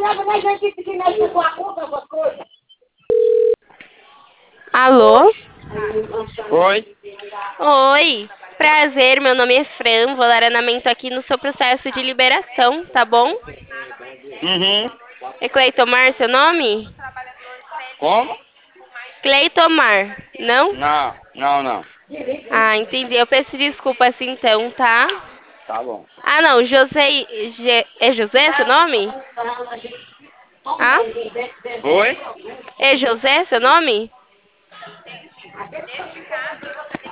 Alô? Oi? Oi, prazer, meu nome é Fran, vou dar andamento aqui no seu processo de liberação, tá bom? Uhum. É Cleitomar seu nome? Como? Cleitomar, não? Não. Ah, entendi, eu peço desculpas então, tá? Tá bom. Ah não, é José seu nome? Ah? Oi? É José seu nome?